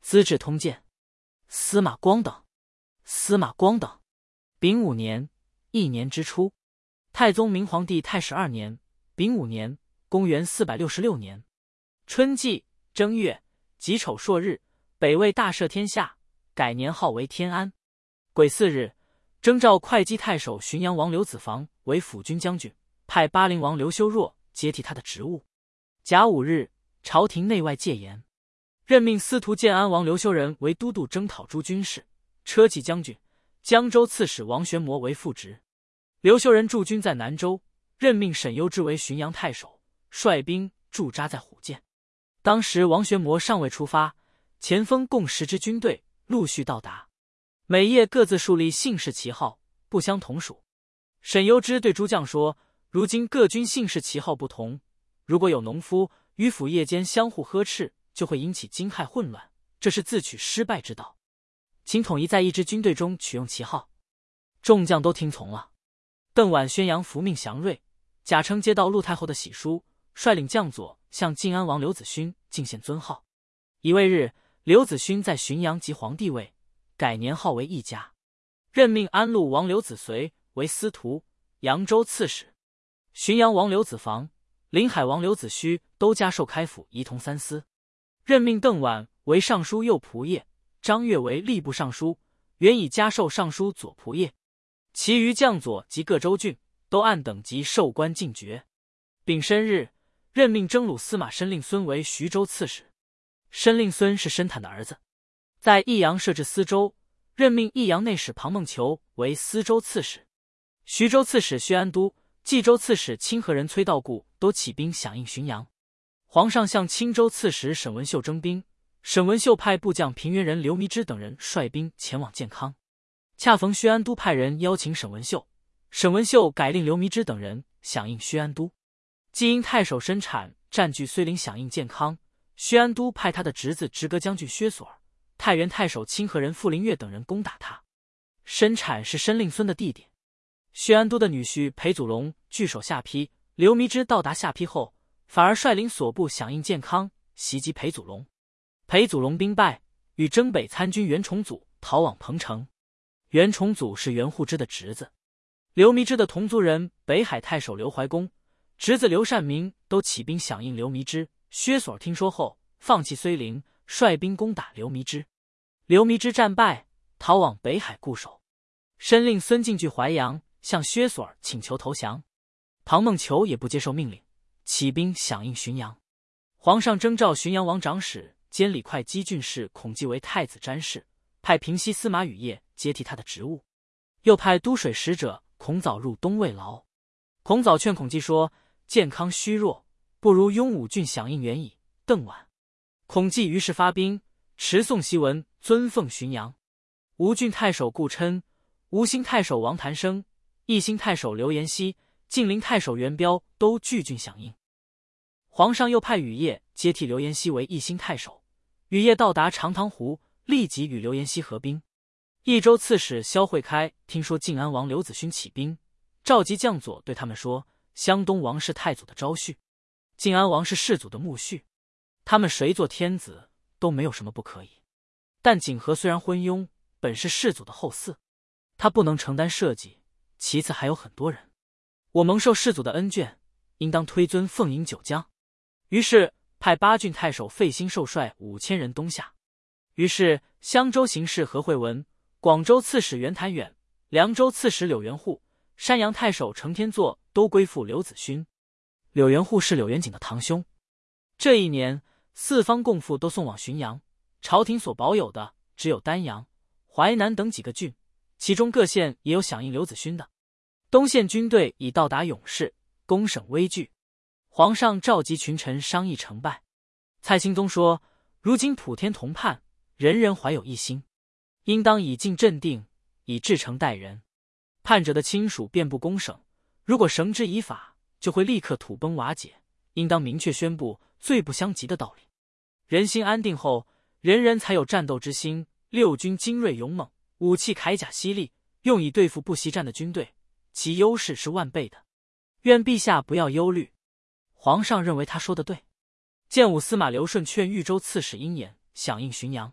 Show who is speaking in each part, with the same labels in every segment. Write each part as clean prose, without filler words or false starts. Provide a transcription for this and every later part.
Speaker 1: 资治通鉴》司马光等。司马光等。丙午年，一年之初，太宗明皇帝太始2年，丙午年，公元466年春季正月己丑朔日，北魏大赦天下，改年号为天安。癸巳日，征召会稽太守浔阳王刘子房为辅军将军，派巴陵王刘修若接替他的职务。甲午日，朝廷内外戒严，任命司徒建安王刘修仁为都督征讨诸军事、车骑将军，江州刺史王玄谟为副职。刘修仁驻军在南州，任命沈攸之为浔阳太守，率兵驻扎在虎涧。当时王玄谟尚未出发，前锋共10支军队陆续到达，每夜各自树立姓氏旗号，不相同属。沈攸之对诸将说：如今各军姓氏旗号不同，如果有农夫渔府夜间相互呵斥，就会引起惊骇混乱，这是自取失败之道，请统一在一支军队中取用旗号。众将都听从了。邓琬宣扬伏命祥瑞，贾称接到陆太后的喜书，率领将佐向晋安王刘子勋进献尊号。乙未日，刘子勋在浔阳即皇帝位，改年号为义家，任命安陆王刘子随为司徒、扬州刺史，浔阳王刘子房、临海王刘子虚都加授开府仪同3司，任命邓琬为尚书右仆射，张悦为吏部尚书，原以加授尚书左仆射。其余将佐及各州郡都按等级授官进爵。丙申日，任命征虏司马申令孙为徐州刺史。申令孙是申坦的儿子，在益阳设置司州，任命益阳内史庞孟求为司州刺史。徐州刺史薛安都、冀州刺史清河人崔道固都起兵响应浔阳。皇上向青州刺史沈文秀征兵，沈文秀派部将平原人刘弥之等人率兵前往建康。恰逢薛安都派人邀请沈文秀，沈文秀改令刘弥之等人响应薛安都。既因太守申产占据睢陵响应建康，薛安都派他的侄子直阁将军薛索尔、太原太守清河人傅林岳等人攻打他。申产是申令孙的弟弟。薛安都的女婿裴祖龙据守下邳，刘弥之到达下邳后，反而率领所部响应建康，袭击裴祖龙。裴祖龙兵败，与征北参军袁崇祖逃往彭城。袁崇祖是袁护之的侄子。刘弥之的同族人北海太守刘怀公、侄子刘善明都起兵响应刘弥之。薛索尔听说后，放弃睢陵，率兵攻打刘弥之。刘弥之战败，逃往北海固守。申令孙进据淮阳，向薛索尔请求投降。庞孟求也不接受命令，起兵响应浔阳。皇上征召浔阳王长史兼理会稽郡事孔济为太子詹事，派平西司马羽业接替他的职务，又派都水使者孔藻入东魏牢。孔藻劝孔济说：建康虚弱，不如雍武郡响应援以邓琬。孔济于是发兵，持送檄文，尊奉浔阳。吴郡太守顾琛、吴兴太守王谭生、义兴太守刘延熙、晋陵太守袁彪都据郡响应。皇上又派羽业接替刘延熙为义兴太守。羽业到达长塘湖，立即与刘延熙合兵。益州刺史萧惠开听说晋安王刘子勋起兵，召集将佐对他们说：湘东王是太祖的昭婿，晋安王是世祖的穆婿，他们谁做天子都没有什么不可以。但景和虽然昏庸，本是世祖的后嗣，他不能承担社稷，其次还有很多人，我蒙受世祖的恩眷，应当推尊奉迎九江。于是派8郡太守费兴授率5000人东下。于是襄州行事何惠文、广州刺史袁谭远、凉州刺史柳元户、山阳太守程天作都归附刘子勋。柳元户是柳元景的堂兄。这一年，四方贡赋都送往浔阳，朝廷所保有的只有丹阳、淮南等几个郡，其中各县也有响应刘子勋的。东县军队已到达永市，公省危惧。皇上召集群臣商议成败。蔡兴宗说：如今普天同盼，人人怀有一心，应当以静镇定，以至诚待人。叛者的亲属遍布公省，如果绳之以法，就会立刻土崩瓦解，应当明确宣布罪不相及的道理。人心安定后，人人才有战斗之心，六军精锐勇猛，武器铠甲犀利，用以对付不习战的军队，其优势是万倍的。愿陛下不要忧虑。皇上认为他说的对。建武司马刘顺劝豫州刺史鹰眼响应浔阳，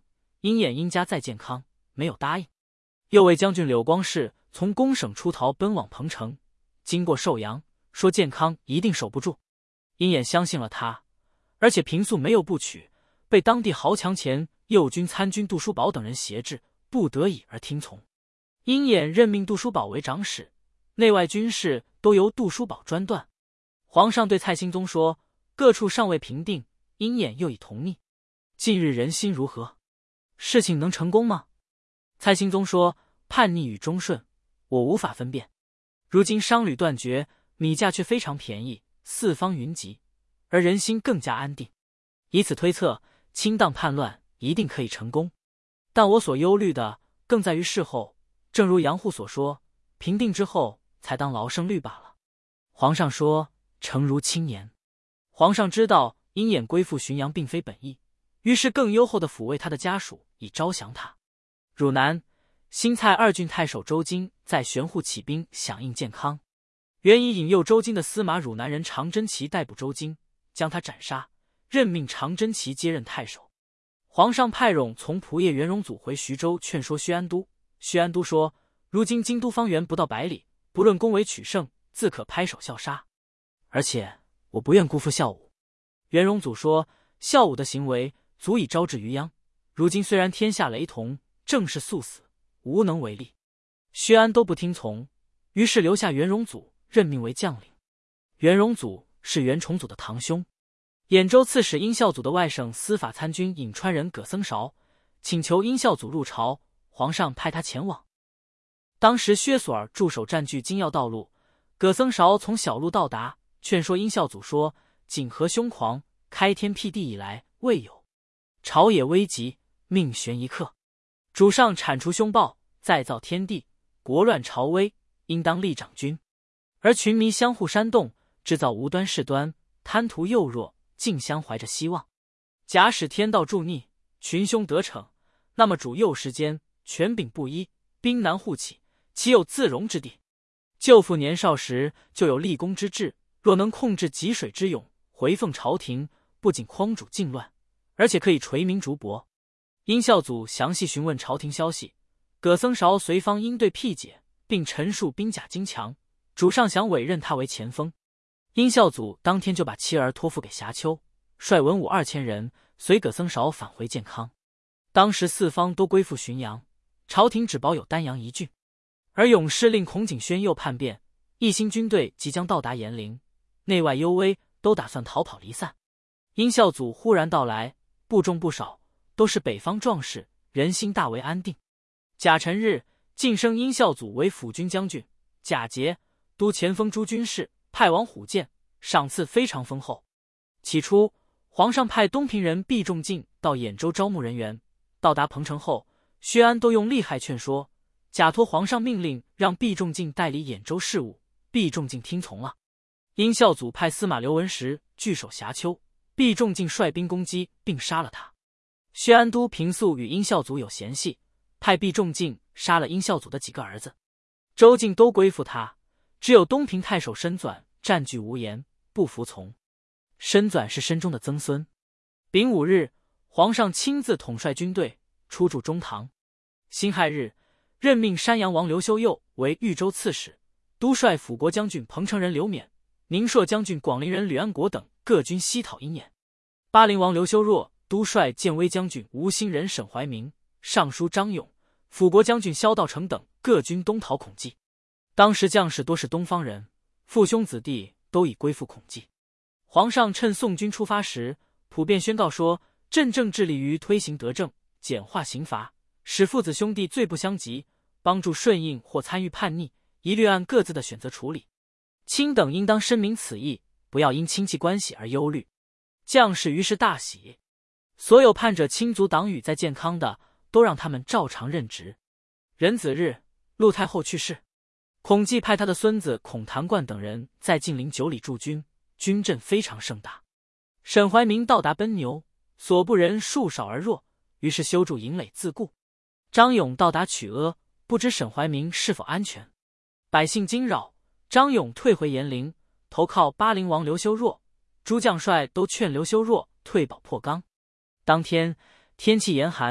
Speaker 1: 鹰眼因家在健康，没有答应。右卫将军柳光世从公省出逃，奔往彭城，经过寿阳，说健康一定守不住。鹰眼相信了他，而且平素没有部曲，被当地豪强前右军参军杜叔宝等人挟制，不得已而听从。鹰眼任命杜叔宝为长史，内外军事都由杜叔宝专断。皇上对蔡兴宗说，各处尚未平定，鹰眼又已同逆，近日人心如何？事情能成功吗？蔡兴宗说，叛逆与忠顺，我无法分辨。如今商旅断绝，米价却非常便宜，四方云集，而人心更加安定。以此推测，清荡叛乱一定可以成功。但我所忧虑的更在于事后，正如杨户所说，平定之后才当劳胜率罢了。皇上说，诚如青年。皇上知道鹰眼归附浔阳并非本意，于是更优厚的抚慰他的家属，以招降他。汝南、新蔡二郡太守周金在玄户起兵响应建康，原以引诱周金的司马汝南人常真齐逮捕周金，将他斩杀，任命常真齐接任太守。皇上派冗从仆射袁荣祖回徐州劝说薛安都，薛安都说，如今京都方圆不到100里，不论攻围取胜，自可拍手笑杀，而且我不愿辜负孝武。袁荣祖说，孝武的行为足以招致余殃，如今虽然天下雷同，正是速死，无能为力。薛安都不听从，于是留下袁荣祖任命为将领。袁荣祖是袁崇祖的堂兄，兖州刺史殷孝祖的外省司法参军颍川人葛僧韶，请求殷孝祖入朝，皇上派他前往。当时薛索尔驻守占据金要道路，葛僧韶从小路到达，劝说殷孝祖说，景和凶狂，开天辟地以来未有，朝野危急，命悬一刻，主上铲除凶暴，再造天地，国乱朝危，应当立长君。而群迷相互煽动，制造无端事端，贪图幼弱，竟相怀着希望。假使天道助逆，群凶得逞，那么主幼时间，权柄不一，兵难互起，岂有自容之地？舅父年少时就有立功之志，若能控制济水之勇，回奉朝廷，不仅匡主靖乱，而且可以垂名逐博。殷孝祖详细询问朝廷消息，葛僧韶随方应对辟解，并陈述兵甲精强，主上想委任他为前锋。殷孝祖当天就把妻儿托付给霞丘，率文武2000人随葛僧韶返回建康。当时四方都归附浔阳，朝廷只保有丹阳一郡，而勇士令孔景轩又叛变，一心军队即将到达延陵，内外忧危，都打算逃跑离散。殷孝祖忽然到来，部众不少，都是北方壮士，人心大为安定。甲辰日，晋升殷孝祖为辅军将军，甲节督前锋诸军事，派往虎见，赏赐非常丰厚。起初，皇上派东平人毕仲敬到兖州招募人员，到达彭城后，薛安都用厉害劝说，假托皇上命令让毕仲敬代理兖州事务，毕仲敬听从了。殷孝祖派司马刘文石据守霞丘，毕仲敬率兵攻击并杀了他。薛安都平素与殷孝祖有嫌隙，派毕仲敬杀了殷孝祖的几个儿子。州境都归附他，只有东平太守申纂占据无言，不服从。申纂是申中的曾孙。丙午日，皇上亲自统帅军队出驻中堂。辛亥日，任命山阳王刘修佑为豫州刺史，督率辅国将军彭城人刘勉、宁朔将军广陵人吕安国等各军西讨鹰眼。巴陵王刘修若督率建威将军吴兴人沈怀明、尚书张勇、辅国将军萧道成等各军东讨孔济。当时将士多是东方人，父兄子弟都已归附孔济。皇上趁宋军出发时，普遍宣告说，朕正致力于推行德政，简化刑罚，使父子兄弟罪不相及，帮助顺应或参与叛逆，一律按各自的选择处理。卿等应当深明此意，不要因亲戚关系而忧虑。将士于是大喜，所有叛者亲族党羽在建康的，都让他们照常任职。壬子日，陆太后去世，孔济派他的孙子孔谭冠等人在晋陵9里驻军，军阵非常盛大。沈怀明到达奔牛，所部人数少而弱，于是修筑营垒自固。张勇到达曲阿，不知沈怀明是否安全，百姓惊扰，张勇退回延陵，投靠巴陵王刘修若，诸将帅都劝刘修若退保破冈。当天天气严寒，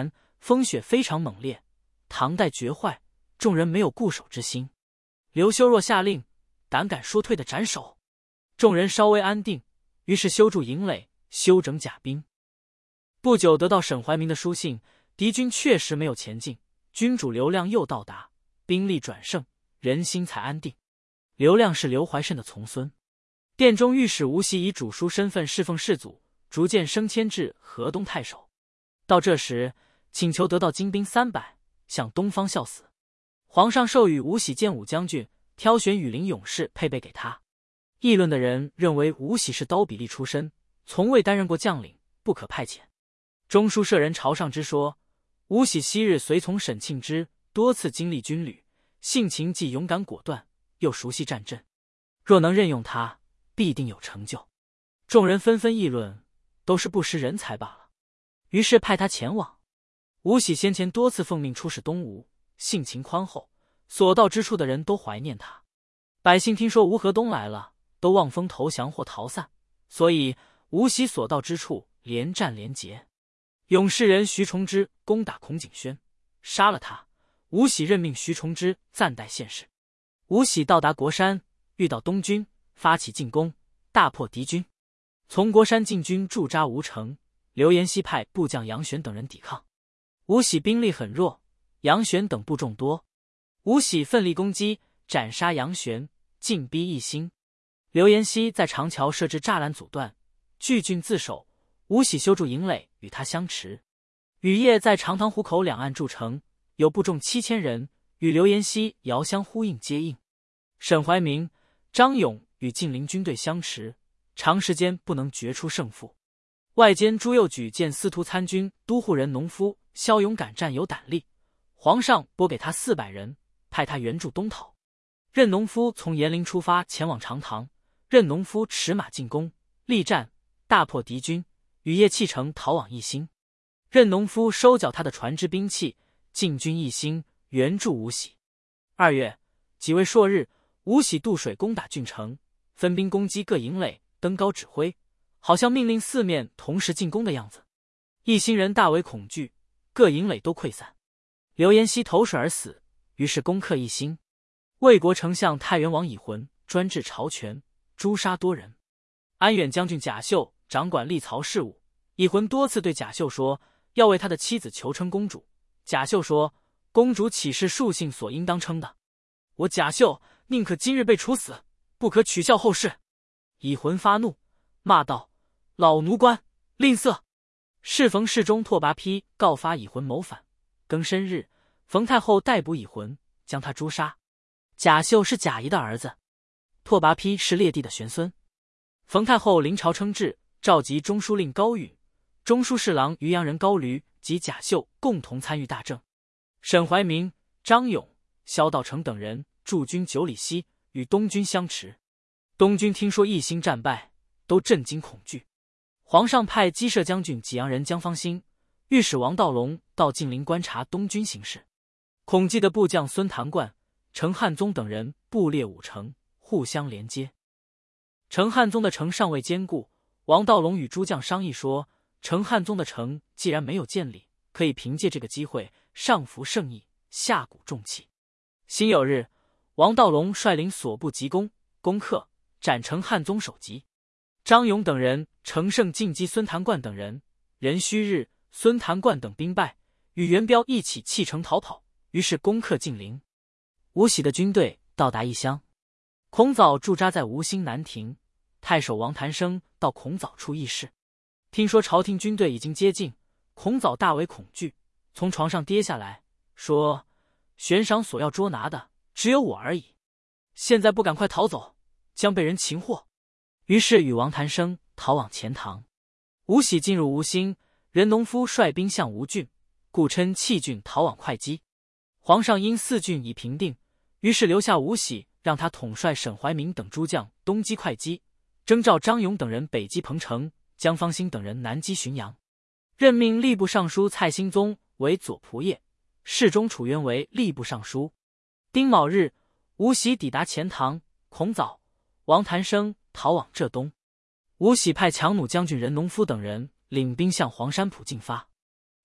Speaker 1: 风雪非常猛烈，唐代绝坏，众人没有固守之心。刘修若下令，胆敢说退的斩首。众人稍微安定，于是修筑营垒，修整甲兵。不久得到沈怀民的书信，敌军确实没有前进，君主刘亮又到达，兵力转胜，人心才安定。刘亮是刘怀慎的从孙。殿中御史吴喜以主书身份侍奉世祖，逐渐升迁至河东太守。到这时，请求得到精兵300，向东方效死。皇上授予吴喜建武将军，挑选羽林勇士配备给他。议论的人认为吴喜是刀比吏出身，从未担任过将领，不可派遣。中书舍人朝上之说，吴喜昔日随从沈庆之，多次经历军旅，性情既勇敢果断，又熟悉战阵，若能任用他，必定有成就。众人纷纷议论，都是不识人才罢了，于是派他前往。吴喜先前多次奉命出使东吴，性情宽厚，所到之处的人都怀念他。百姓听说吴河东来了，都望风投降或逃散，所以吴喜所到之处连战连捷。勇士人徐崇之攻打孔景轩，杀了他。吴喜任命徐崇之暂代县使。吴喜到达国山，遇到东军，发起进攻，大破敌军。从国山进军驻扎吴城，刘延熙派部将杨玄等人抵抗。吴喜兵力很弱，杨玄等部众多。吴喜奋力攻击，斩杀杨玄，进逼义兴。刘延熙在长桥设置栅栏阻断，据郡自守。吴喜修筑营垒与他相持。雨夜在长塘湖口两岸筑城，有部众7000人，与刘延熙遥相呼应接应。沈怀民、张勇与晋陵军队相持，长时间不能决出胜负。外间朱佑举见司徒参军都护任农夫骁勇敢战有胆力，皇上拨给他400人，派他援助东讨。任农夫从延陵出发前往长塘，任农夫持马进攻，力战，大破敌军，雨夜弃城逃往义兴。任农夫收缴他的船只兵器，进军义兴，援助吴喜。2月，即为朔日，吴喜渡水攻打郡城，分兵攻击各营垒，登高指挥，好像命令4面同时进攻的样子。义兴人大为恐惧，各营垒都溃散。刘延熙投水而死，于是攻克义兴。魏国丞相太原王乙浑专制朝权，诛杀多人。安远将军贾秀掌管历曹事务，乙浑多次对贾秀说要为他的妻子求称公主。贾秀说，公主岂是庶姓所应当称的？我贾秀宁可今日被处死，不可取笑后世。乙浑发怒，骂道：老奴官，吝啬！适逢侍中拓跋丕告发乙浑谋反，庚申日，冯太后逮捕乙浑，将他诛杀。贾秀是贾谊的儿子，拓跋丕是列帝的玄孙。冯太后临朝称制，召集中书令高允、中书侍郎渔阳人高驴及贾秀共同参与大政。沈怀民、张勇、萧道成等人驻军9里西，与东军相持。东军听说义兴战败，都震惊恐惧。皇上派击射将军济阳人江方兴、御史王道隆到晋陵观察东军形势。孔季的部将孙谭冠、程汉宗等人布列5城，互相连接。程汉宗的城尚未坚固，王道隆与诸将商议说，程汉宗的城既然没有建立，可以凭借这个机会上服圣意，下蛊重器。辛酉日，王道隆率领所部急攻，攻克，斩程汉宗首级。张勇等人乘胜进击孙谭冠等人，壬戌日，孙谭冠等兵败，与元彪一起弃城逃跑，于是攻克晋陵。吴喜的军队到达义乡，孔藻驻扎在吴兴南亭，太守王谭生到孔藻处议事，听说朝廷军队已经接近，孔藻大为恐惧，从床上跌下来，说：悬赏所要捉拿的只有我而已，现在不赶快逃走，将被人擒获。于是与王谭生逃往钱塘。吴喜进入吴兴，任农夫率兵向吴郡，故称弃郡逃往会稽。皇上因4郡已平定，于是留下吴喜，让他统帅沈怀民等诸将东击会稽，征召张勇等人北击彭城，江方兴等人南击浔阳。任命吏部尚书蔡兴宗为左仆射，侍中楚渊为吏部尚书。丁卯日，吴喜抵达钱塘，孔藻、王谭生逃往浙东。吴喜派强弩将军任农夫等人领兵向黄山浦进发。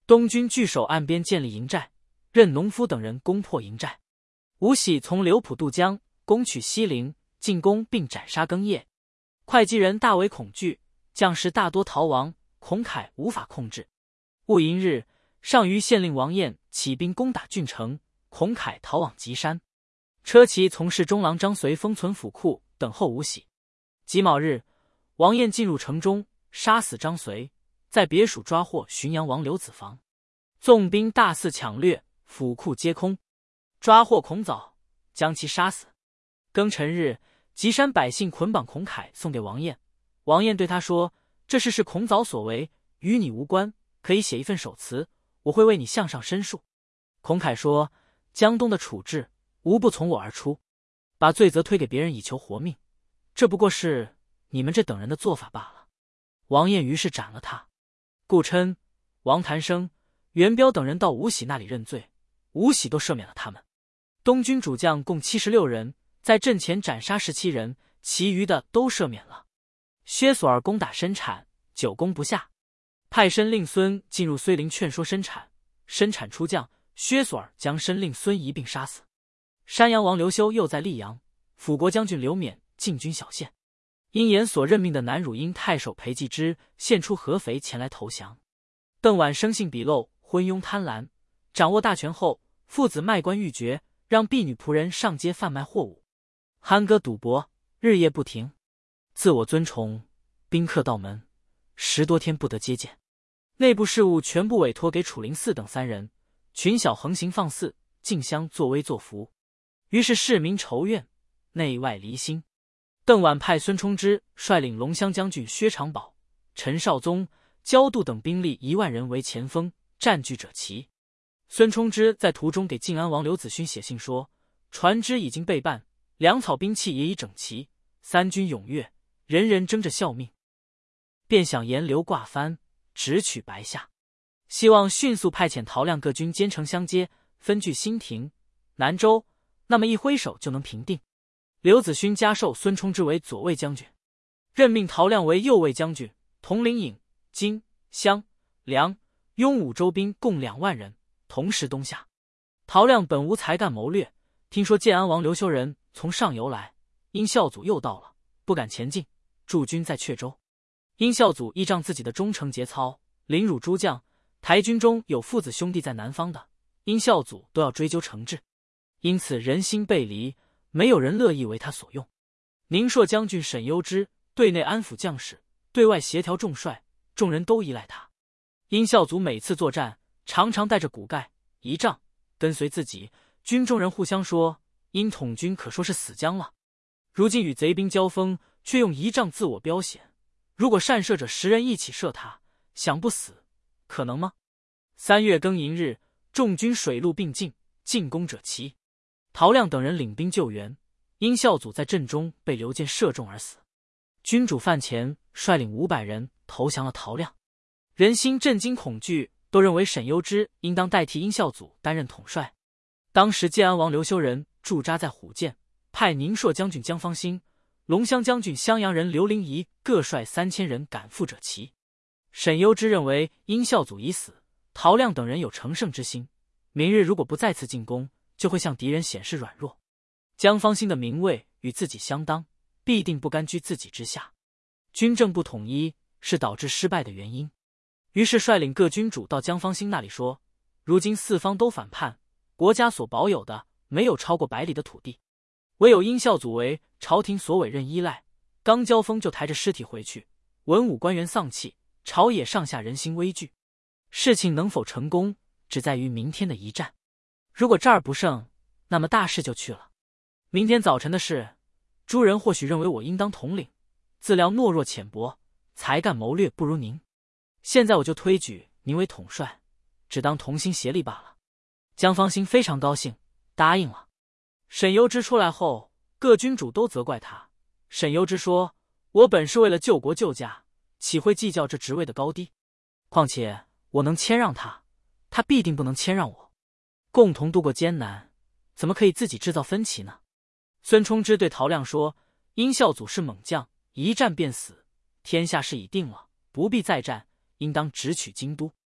Speaker 1: 东军据守岸边建立营寨，任农夫等人攻破营寨。吴喜从刘浦渡江，攻取西陵，进攻并斩杀庚业。会稽人大为恐惧，将士大多逃亡，孔凯无法控制。戊寅日，上虞县令王彦起兵攻打郡城，孔凯逃往吉山。车骑从事中郎张随封存府库，等候吴喜。己卯日，王彦进入城中，杀死张随，在别署抓获浔阳王刘子房。纵兵大肆抢掠，府库皆空，抓获孔藻，将其杀死。庚辰日，吉山百姓捆绑孔凯送给王彦，王彦对他说：“这事是孔藻所为，与你无关，可以写一份手词，我会为你向上申诉。”孔凯说：“江东的处置，无不从我而出，把罪责推给别人以求活命，这不过是你们这等人的做法罢了。”王彦于是斩了他。顾琛、王谭生、袁彪等人到吴喜那里认罪，吴喜都赦免了他们。东军主将共76人，在阵前斩杀17人，其余的都赦免了。薛索尔攻打申产，久攻不下，派申令孙进入睢陵劝说申产，申产出将，薛索尔将申令孙一并杀死。山阳王刘修又在溧阳，辅国将军刘勉进军小县。因严所任命的南汝阴太守裴继之献出合肥前来投降。邓琬生性鄙陋，昏庸贪婪，掌握大权后，父子卖官鬻爵，让婢女仆人上街贩卖货物，酣歌赌博，日夜不停。自我尊崇，宾客到门，10多天不得接见。内部事务全部委托给楚灵嗣等3人，群小横行放肆，竞相作威作福，于是市民仇怨，内外离心。邓琬派孙冲之率领龙骧将军薛长宝、陈绍宗、焦度等兵力1万人为前锋，占据者齐。孙冲之在途中给晋安王刘子勋写信说：“船只已经备办，粮草兵器也已整齐，3军踊跃，人人争着效命，便想沿流挂帆，直取白下，希望迅速派遣陶亮各军兼程相接，分据新亭、南州，那么一挥手就能平定。”刘子勋加授孙冲之为左卫将军，任命陶亮为右卫将军，统领颍、荆、襄、梁、雍5州兵共2万人，同时东下。陶亮本无才干谋略，听说建安王刘修人从上游来，殷孝祖又到了，不敢前进，驻军在阙州。殷孝祖依仗自己的忠诚节操，凌辱诸将，台军中有父子兄弟在南方的，殷孝祖都要追究惩治，因此人心背离，没有人乐意为他所用。宁朔将军沈攸之对内安抚将士，对外协调众帅，众人都依赖他。殷孝祖每次作战，常常带着骨盖、仪仗跟随自己，军中人互相说，殷统军可说是死将了。如今与贼兵交锋，却用仪仗自我标显，如果善射者10人一起射他，想不死，可能吗？3月庚寅日，众军水陆并进，进攻者齐。陶亮等人领兵救援，殷孝祖在阵中被刘建射中而死。君主范乾率领500人投降了陶亮，人心震惊恐惧，都认为沈攸之应当代替殷孝祖担任统帅。当时建安王刘修人驻扎在虎涧，派宁朔将军江方兴、龙骧将军襄阳人刘灵仪各率3000人赶赴者齐。沈攸之认为殷孝祖已死，陶亮等人有乘胜之心，明日如果不再次进攻，就会向敌人显示软弱。江方兴的名位与自己相当，必定不甘居自己之下。军政不统一是导致失败的原因。于是率领各军主到江方兴那里说：“如今4方都反叛，国家所保有的没有超过100里的土地，唯有殷孝祖为朝廷所委任依赖，刚交锋就抬着尸体回去，文武官员丧气，朝野上下人心危惧。事情能否成功，只在于明天的一战。如果这儿不胜，那么大事就去了。明天早晨的事，诸人或许认为我应当统领，自料懦弱浅薄，才干谋略不如您。现在我就推举您为统帅，只当同心协力罢了。”江方兴非常高兴，答应了。沈攸之出来后，各军主都责怪他。沈攸之说：“我本是为了救国救家，岂会计较这职位的高低？况且我能谦让他，他必定不能谦让我。共同度过艰难，怎么可以自己制造分歧呢？”孙冲之对陶亮说：“殷孝祖是猛将，一战便死，天下事已定了，不必再战，应当直取京都。”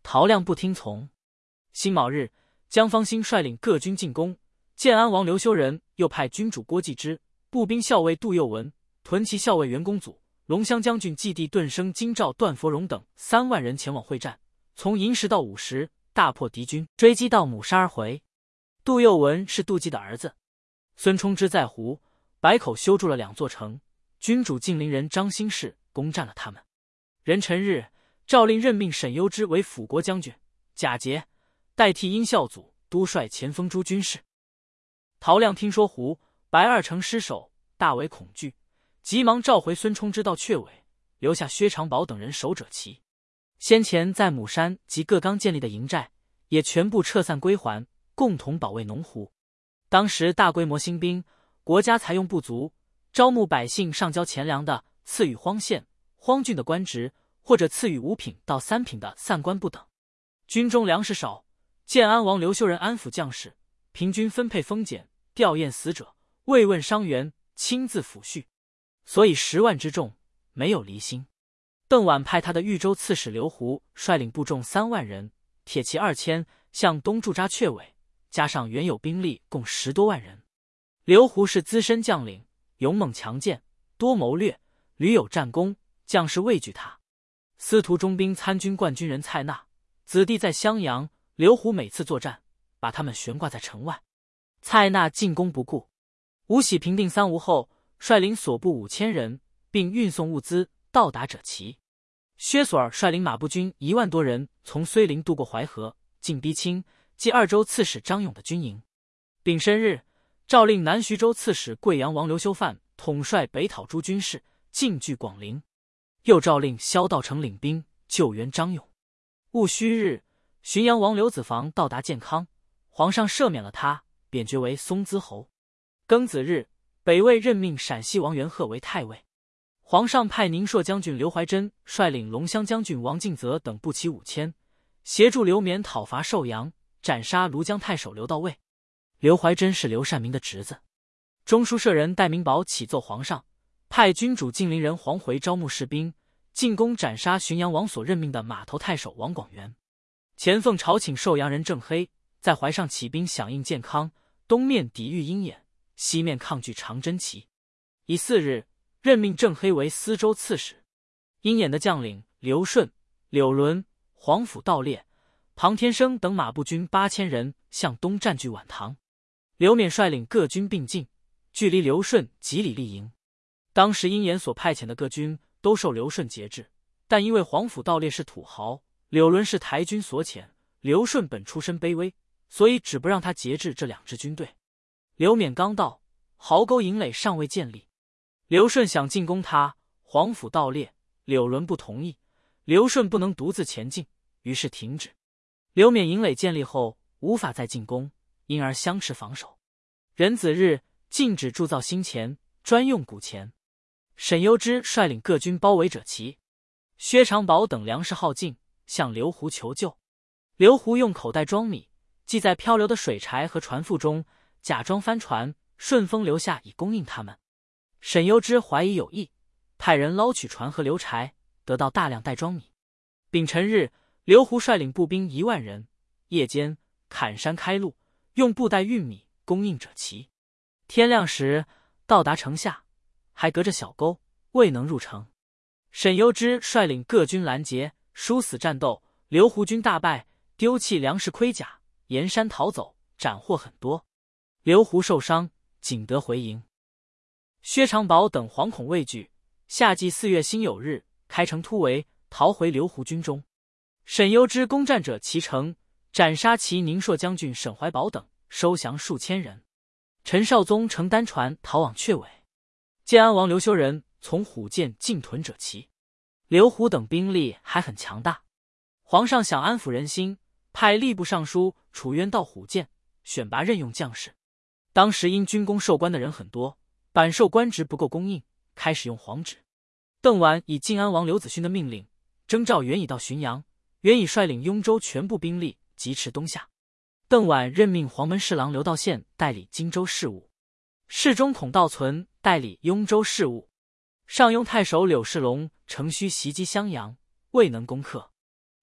Speaker 1: 陶亮不听从。辛卯日，江方兴率领各军进攻，建安王刘修仁又派军主郭继之、步兵校尉杜佑文、屯骑校尉袁公祖、龙骧将军季地顿生京兆段佛荣等3万人前往会战，从寅时到午时，大破敌军，追击到母沙而回。杜佑文是杜季的儿子。孙冲之在胡、白口修筑了2座城，军主晋陵人张兴世攻占了他们。壬辰日，诏令任命沈攸之为辅国将军，贾节代替殷孝祖督率前锋诸军事。陶亮听说胡、白2城失守，大为恐惧，急忙召回孙冲之到阙尾，留下薛长宝等人守者齐。先前在母山及各冈建立的营寨也全部撤散归还，共同保卫农湖。当时大规模兴兵，国家财用不足，招募百姓上交钱粮的，赐予荒县、荒郡的官职，或者赐予5品到3品的散官不等。军中粮食少，建安王刘修仁安抚将士，平均分配封减，吊唁死者，慰问伤员，亲自抚恤，所以10万之众没有离心。邓琬派他的豫州刺史刘胡率领部众3万人，铁骑2000，向东驻扎阙尾，加上原有兵力共10多万人。刘胡是资深将领，勇猛强健，多谋略，屡有战功，将士畏惧他。司徒中兵参军冠军人蔡纳子弟在襄阳，刘胡每次作战，把他们悬挂在城外。蔡纳进攻不顾。吴喜平定三吴后，率领所部5000人，并运送物资到达者齐。薛索尔率领马步军1万多人，从睢陵渡过淮河，进逼清，即2州刺史张勇的军营。丙申日，诏令南徐州刺史贵阳王刘修范统帅北讨诸军事，进据广陵。又诏令萧道成领兵救援张勇。戊戌日，浔阳王刘子房到达建康，皇上赦免了他，贬爵为松滋侯。庚子日，北魏任命陕西王元贺为太尉。皇上派宁朔将军刘怀真率领龙骧将军王敬泽等步骑5000，协助刘勉讨伐寿阳，斩杀庐江太守刘道尉。刘怀真是刘善明的侄子。中书舍人戴明宝启奏皇上，派军主晋陵人黄回招募士兵，进攻斩杀浔阳王所任命的码头太守王广元。前奉朝请寿阳人郑黑在淮上起兵响应建康，东面抵御鹰眼，西面抗拒长真旗。乙巳日，任命郑黑为司州刺史。鹰眼的将领刘顺、柳伦、黄甫盗猎、庞天生等马步军8000人向东占据宛堂。刘勉率领各军并进，距离刘顺几里立营。当时鹰眼所派遣的各军都受刘顺节制，但因为黄甫盗猎是土豪，柳伦是台军所遣，刘顺本出身卑微，所以只不让他节制这2支军队。刘勉刚到，壕沟营垒尚未建立，刘顺想进攻他，黄甫盗猎，柳伦不同意，刘顺不能独自前进，于是停止。刘勉营垒建立后无法再进攻，因而相持防守。壬子日，禁止铸造新钱，专用古钱。沈攸之率领各军包围者齐。薛长宝等粮食耗尽，向刘胡求救。刘胡用口袋装米，系在漂流的水柴和船腹中，假装帆船，顺风流下以供应他们。沈攸之怀疑有异，派人捞取船和流柴，得到大量袋装米。丙辰日，刘胡率领步兵1万人，夜间砍山开路，用布袋运米供应者齐。天亮时到达城下，还隔着小沟，未能入城。沈攸之率领各军拦截，殊死战斗，刘胡军大败，丢弃粮食盔甲，沿山逃走，斩获很多。刘胡受伤，仅得回营。薛长宝等惶恐畏惧，夏季4月辛酉日，开城突围，逃回刘胡军中。沈攸之攻占者齐城，斩杀其宁朔将军沈怀宝等，收降数千人。陈绍宗乘单船逃往阙尾。建安王刘修仁从虎涧进屯者齐。刘胡等兵力还很强大。皇上想安抚人心，派吏部尚书楚渊到虎涧选拔任用将士。当时因军功授官的人很多，版授官职不够供应，开始用黄纸。邓琬以晋安王刘子勋的命令，征召袁以到浔阳，袁以率领雍州全部兵力疾驰东下。邓琬任命黄门侍郎刘道宪代理荆州事务，侍中孔道存代理雍州事务。上庸太守柳世龙乘虚袭击襄阳，未能攻克。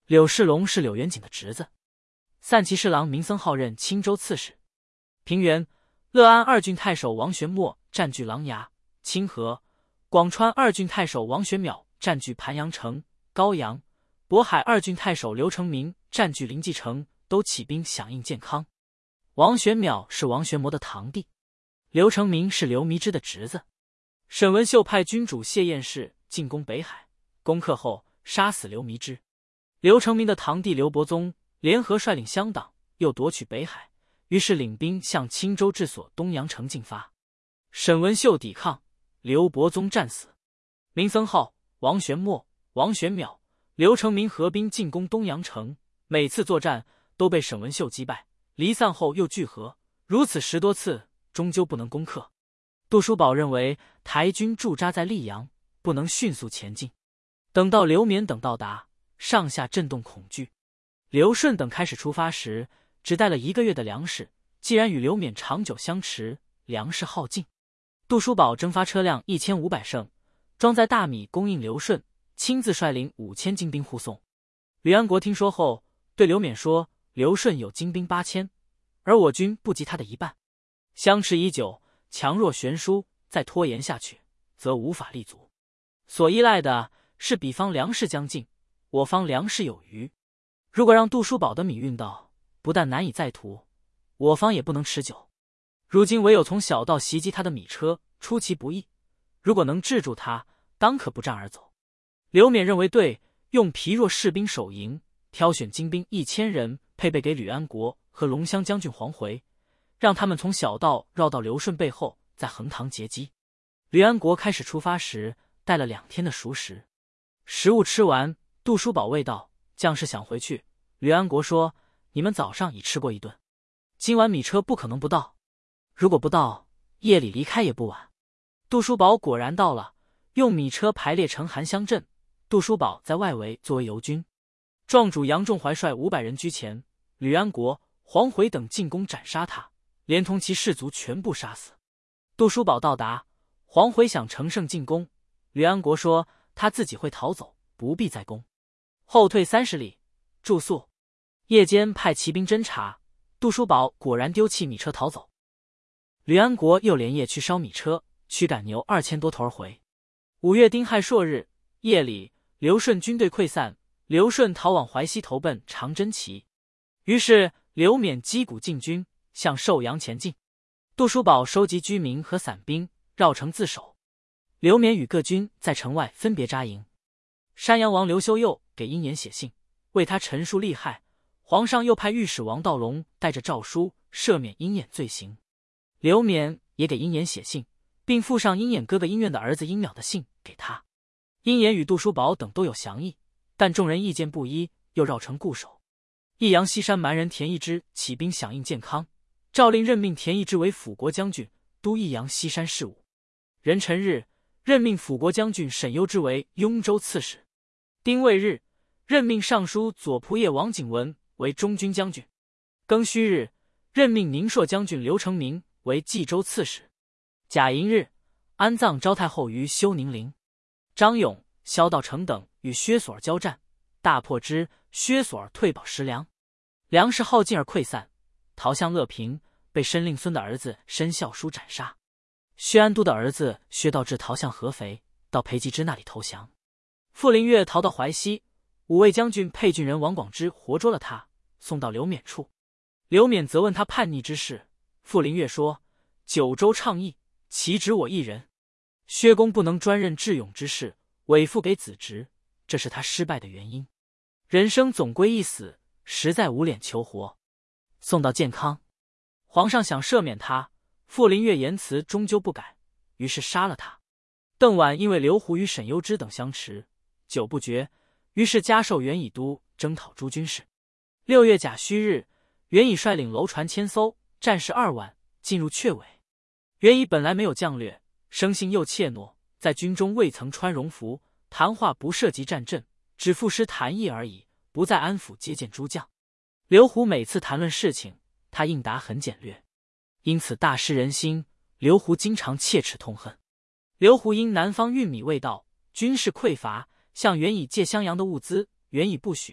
Speaker 1: 柳世龙是柳元景的侄子。散骑侍郎明僧浩任青州刺史。平原、乐安二郡太守王玄谟占据琅琊、清河；广川二郡太守王玄邈占据盘阳城、高阳；渤海二郡太守刘成明占据临济城，都起兵响应建康。王玄邈是王玄谟的堂弟，刘成明是刘弥之的侄子。沈文秀派君主谢彦士进攻北海，攻克后杀死刘弥之。刘成明的堂弟刘伯宗联合率领乡党，又夺取北海，于是领兵向青州治所东阳城进发。沈文秀抵抗，刘伯宗战死。明僧浩、王玄谟、王玄邈、刘成明合兵进攻东阳城，每次作战都被沈文秀击败，离散后又聚合，如此10多次，终究不能攻克。杜叔宝认为台军驻扎在溧阳，不能迅速前进。等到刘勉等到达，上下震动恐惧。刘顺等开始出发时，只带了1个月的粮食，既然与刘勉长久相持，粮食耗尽。杜叔宝征发车辆1500乘，装载大米供应刘顺，亲自率领5000精兵护送。吕安国听说后，对刘勉说：“刘顺有精兵8000，而我军不及他的一半，相持已久，强弱悬殊，再拖延下去，则无法立足。所依赖的是彼方粮食将尽，我方粮食有余。如果让杜叔宝的米运到，不但难以再图，我方也不能持久。如今唯有从小道袭击他的米车，出其不意。如果能制住他，当可不战而走。”刘勉认为对，用疲弱士兵守营，挑选精兵1000人，配备给吕安国和龙骧将军黄回，让他们从小道绕到刘顺背后，在横塘截击。吕安国开始出发时带了2天的熟食，食物吃完，杜叔宝问道：“将士想回去？”吕安国说：“你们早上已吃过一顿，今晚米车不可能不到，如果不到，夜里离开也不晚。”杜叔宝果然到了，用米车排列成韩乡阵，杜叔宝在外围作为游军。壮主杨仲怀率500人居前，吕安国、黄回等进攻斩杀他，连同其士卒全部杀死。杜叔宝到达，黄回想乘胜进攻，吕安国说他自己会逃走，不必再攻，后退30里，住宿。夜间派骑兵侦察，杜叔宝果然丢弃米车逃走。吕安国又连夜去烧米车，驱赶牛2000多头而回。5月丁亥朔日夜里，刘顺军队溃散，刘顺逃往淮西，投奔长真齐。于是刘勉击鼓进军，向寿阳前进。杜叔宝收集居民和散兵，绕城自守。刘勉与各军在城外分别扎营。山阳王刘修佑给殷延写信，为他陈述利害。皇上又派御史王道隆带着诏书赦免殷衍罪行。刘勉也给殷衍写信，并附上殷衍哥哥殷愿的儿子殷邈的信给他。殷衍与杜叔宝等都有降议，但众人意见不一，又绕城固守。益阳西山蛮人田义之起兵响应建康，诏令任命田义之为辅国将军，督益阳西山事务。壬辰日，任命辅国将军沈攸之为雍州刺史。丁未日，任命尚书左仆射王景文为中军将军。庚戌日，任命宁朔将军刘成明为冀州刺史。甲寅日，安葬昭太后于休宁陵。张勇、萧道成等与薛索尔交战，大破之，薛索尔退保食粮，粮食耗尽而溃散，逃向乐平，被申令孙的儿子申孝书斩杀。薛安都的儿子薛道志逃向合肥，到裴吉之那里投降。傅林岳逃到淮西，五位将军沛郡人王广之活捉了他，送到刘勉处。刘勉责问他叛逆之事，傅林岳说：“九州倡议，岂止我一人？薛公不能专任智勇之事，委付给子侄，这是他失败的原因。人生总归一死，实在无脸求活。”送到建康，皇上想赦免他，傅林岳言辞终究不改，于是杀了他。邓琬因为刘胡与沈攸之等相持，久不决，于是加授元以都，征讨诸军事。6月甲戌日，元以率领楼船1000艘，战士2万，进入阙尾。元以本来没有将略，生性又怯懦，在军中未曾穿戎服，谈话不涉及战阵，只赋诗谈议而已，不再安抚接见诸将。刘胡每次谈论事情，他应答很简略，因此大失人心。刘胡经常切齿痛恨。刘胡因南方运米未到，军事匮乏，向元以借襄阳的物资，元以不许，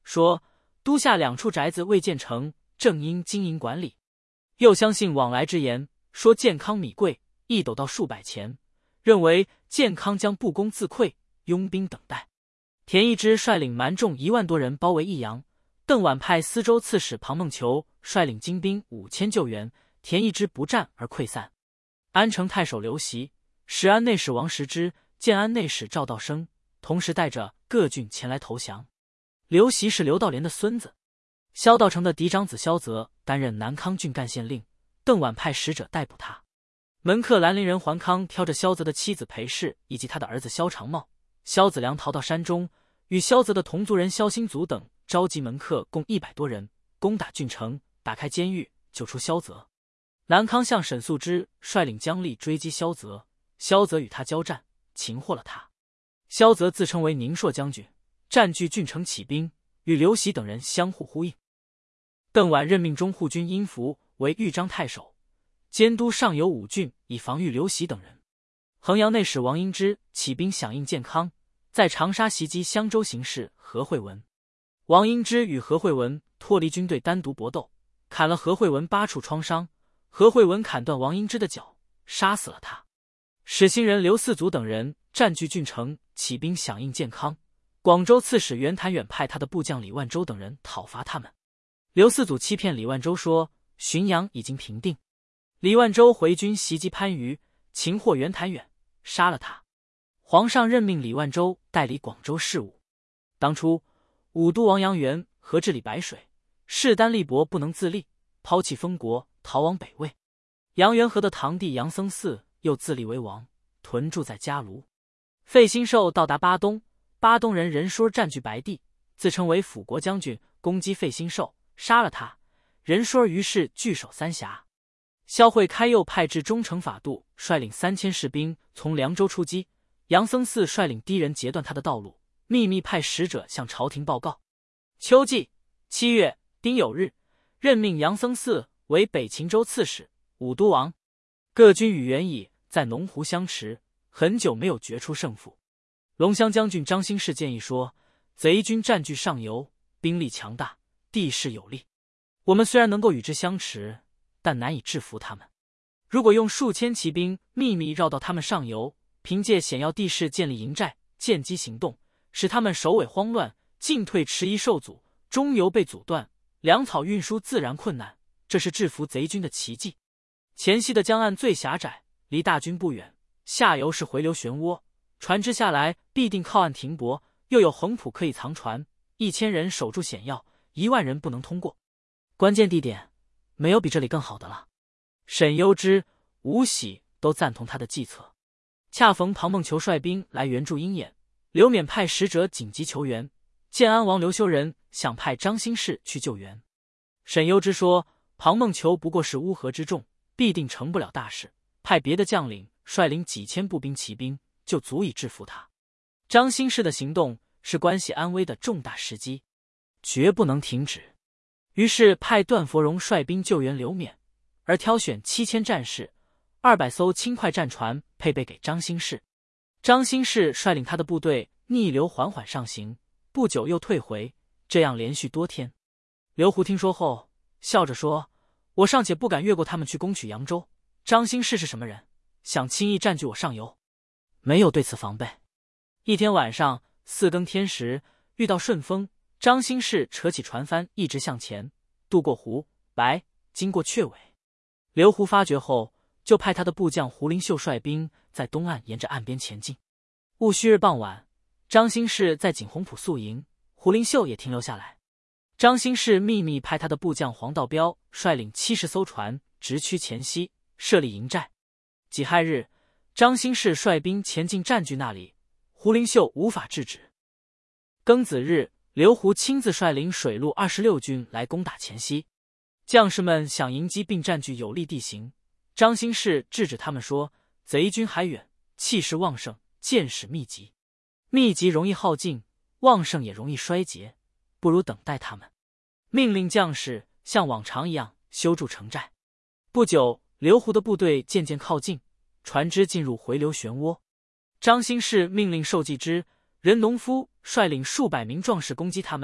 Speaker 1: 说都下2处宅子未建成，正应经营管理。又相信往来之言，说健康米贵1斗到数百钱，认为健康将不攻自溃，拥兵等待。田义之率领蛮众1万多人包围益阳，邓琬派司州刺史庞孟求率领精兵5000救援，田义之不战而溃散。安城太守刘袭、石安内史王时之、建安内史赵道生同时带着各郡前来投降。刘袭是刘道廉的孙子，萧道成的嫡长子萧泽担任南康郡干县令，邓琬派使者逮捕他。门客兰陵人桓康挑着萧泽的妻子裴氏以及他的儿子萧长茂、萧子良逃到山中，与萧泽的同族人萧兴祖等召集门客共100多人，攻打郡城，打开监狱，救出萧泽。南康相沈素之率领将吏追击萧泽，萧泽与他交战，擒获了他。萧泽自称为宁朔将军，占据郡城起兵，与刘袭等人相互呼应。邓琬任命中护军殷福为豫章太守，监督上游5郡，以防御刘袭等人。衡阳内史王英之起兵响应建康，在长沙袭击襄州行事何惠文。王英之与何惠文脱离军队单独搏斗，砍了何惠文8处创伤，何惠文砍断王英之的脚，杀死了他。始兴人刘四祖等人占据郡城，起兵响应建康。广州刺史袁谭远派他的部将李万州等人讨伐他们。刘四祖欺骗李万州说浔阳已经平定，李万州回军袭击番禺，擒获袁谭远，杀了他。皇上任命李万州代理广州事务。当初武都王杨元和治理白水，势单力薄，不能自立，抛弃封国，逃往北魏。杨元和的堂弟杨僧嗣又自立为王，屯驻在嘉庐。费兴寿到达巴东，巴东人任说占据白地，自称为辅国将军，攻击费兴寿，杀了他。任说于是据守三峡。萧惠开又派至忠诚法度，率领3000士兵从凉州出击，杨僧嗣率领低人截断他的道路，秘密派使者向朝廷报告。秋季7月丁酉日，任命杨僧嗣为北秦州刺史、武都王。各军与援以在农湖相持，很久没有决出胜负。龙骧将军张兴世建议说，贼军占据上游，兵力强大，地势有利，我们虽然能够与之相持，但难以制服他们。如果用数千骑兵秘密绕到他们上游，凭借险要地势建立营寨，见机行动，使他们首尾慌乱，进退迟疑受阻，中游被阻断，粮草运输自然困难，这是制服贼军的奇迹。前溪的江岸最狭窄，离大军不远，下游是回流漩涡，船只下来必定靠岸停泊，又有横浦可以藏船，1000人守住险要，1万人不能通过。关键地点没有比这里更好的了。沈攸之、吴喜都赞同他的计策。恰逢庞孟求率兵来援助鹰眼，刘勉派使者紧急求援，建安王刘修仁想派张兴世去救援。沈攸之说，庞孟求不过是乌合之众，必定成不了大事，派别的将领率领几千步兵骑兵就足以制服他。张兴世的行动是关系安危的重大时机，绝不能停止。于是派段佛荣率兵救援刘勉，而挑选7000战士，200艘轻快战船配备给张兴世。张兴世率领他的部队逆流缓缓上行，不久又退回，这样连续多天。刘胡听说后笑着说，我尚且不敢越过他们去攻取扬州，张兴世是什么人，想轻易占据我上游？没有对此防备。一天晚上4更天时，遇到顺风，张兴世扯起船帆一直向前，渡过湖白，经过雀尾。刘胡发觉后，就派他的部将胡林秀率兵在东岸沿着岸边前进。戊戌日傍晚，张兴世在景洪浦宿营，胡林秀也停留下来。张兴世秘密派他的部将黄道彪率领70艘船直驱黔西，设立营寨。己亥日，张兴世率兵前进占据那里，胡林秀无法制止。庚子日，刘胡亲自率领水陆26军来攻打黔西，将士们想迎击并占据有利地形，张兴世制止他们说，贼军还远，气势旺盛，箭矢密集，密集容易耗尽，旺盛也容易衰竭，不如等待他们。命令将士像往常一样修筑城寨。不久，刘胡的部队渐渐靠近，船只进入回流漩涡。张兴世命令受季之、任农夫率领数百名壮士攻击他们，